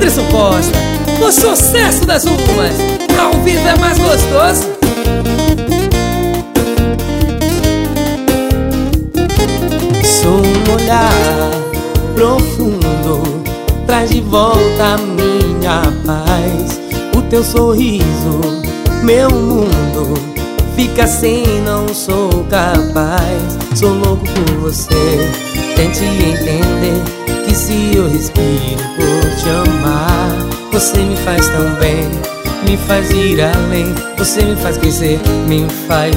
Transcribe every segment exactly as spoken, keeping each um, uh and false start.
Anderson Costa, o sucesso das ruas. Ao vivo é mais gostoso. Sou um olhar profundo, traz de volta a minha paz. O teu sorriso, meu mundo, fica assim, não sou capaz. Sou louco por você, tente entender que se eu respiro por te amar, você me faz tão bem, me faz ir além. Você me faz crescer, me faz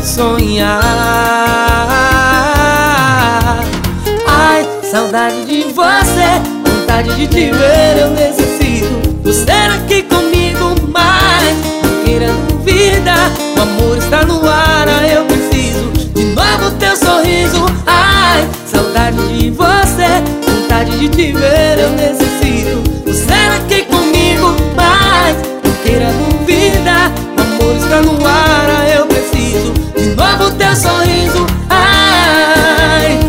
sonhar. Ai, saudade de você, vontade de te ver, eu necessito você aqui comigo mais. Não queira duvidar, o amor está no ar, eu preciso de novo teu sorriso. Ai, saudade de você, vontade de te ver, eu necessito você aqui comigo mais. Não queira duvidar, o amor está no ar, eu preciso de novo teu sorriso. Ai,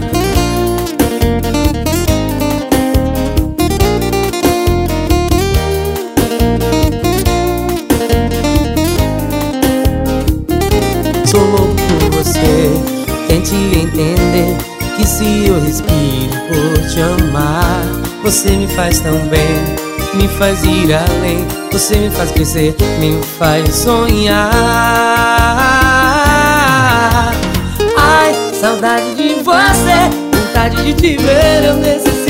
sou louco por você, tente entender que se eu respiro por te amar, você me faz tão bem, me faz ir além. Você me faz crescer, me faz sonhar. Ai, saudade de você, vontade de te ver, eu necessito